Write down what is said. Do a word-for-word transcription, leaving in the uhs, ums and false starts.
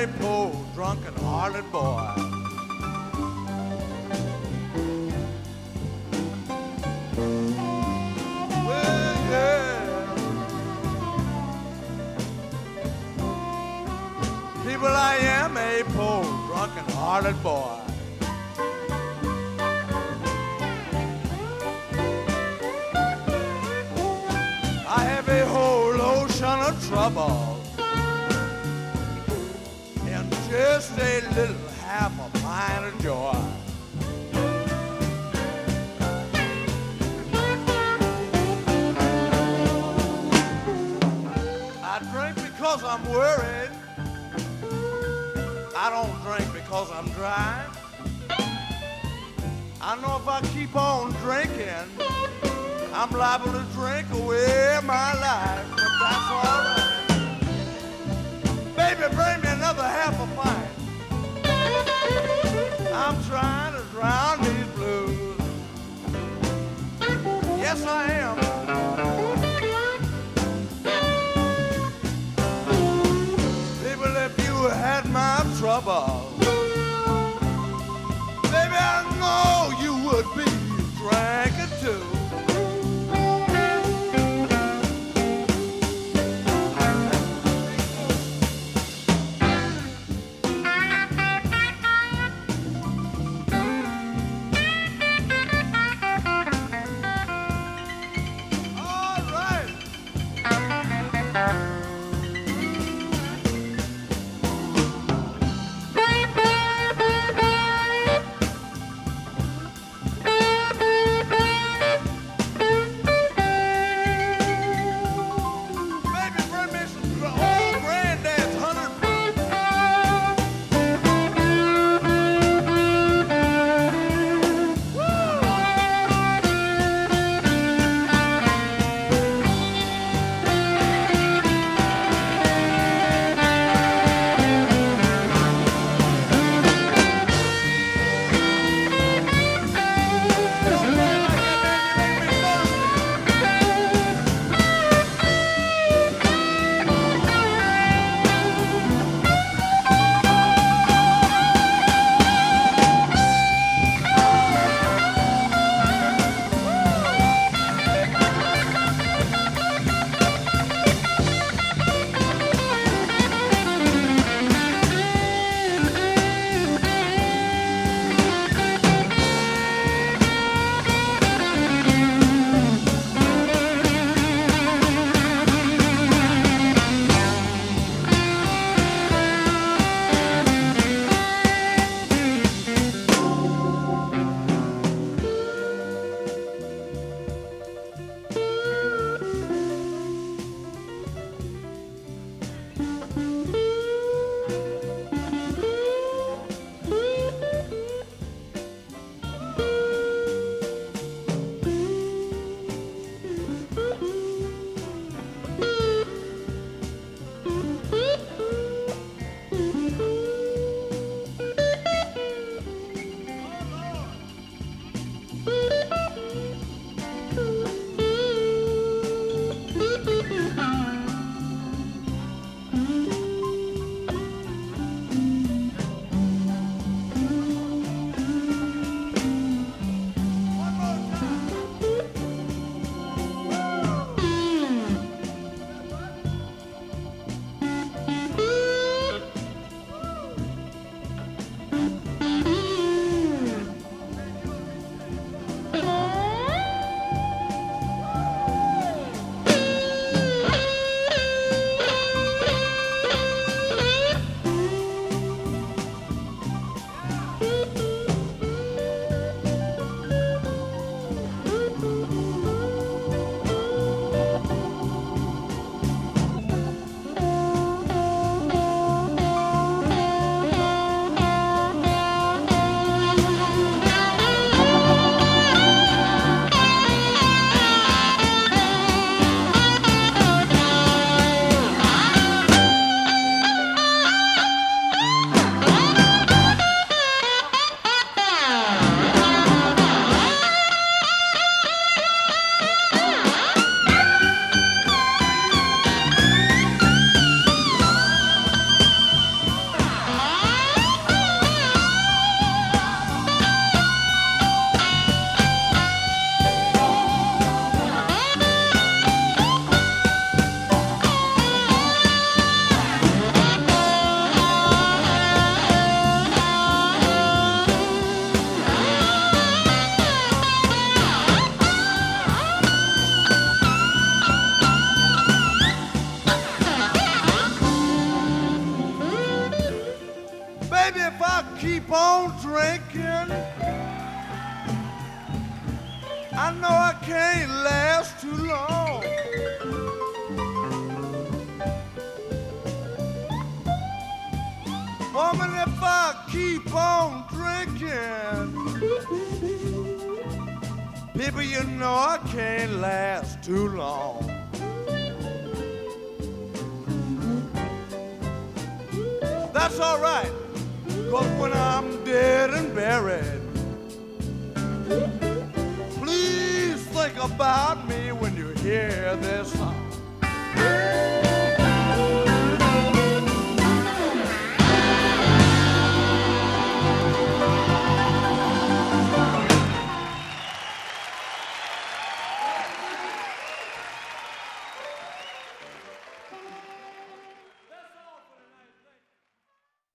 a poor, drunken-hearted boy. Well, yeah. People, I am a poor, drunken-hearted boy. I have a whole ocean of trouble and just a little half a pint of joy. I drink because I'm worried. I don't drink because I'm dry. I know if I keep on drinking, I'm liable to drink away my life, but that's all right. Baby, bring me another half a pint. I'm trying to drown these blues. Yes, I am. People, if you had my trouble, baby, I know you would be drinking too. I know I can't last too long. Woman, if I keep on drinking, people, you know I can't last too long. That's all right, 'cause when I'm dead and buried, please think about me when you hear this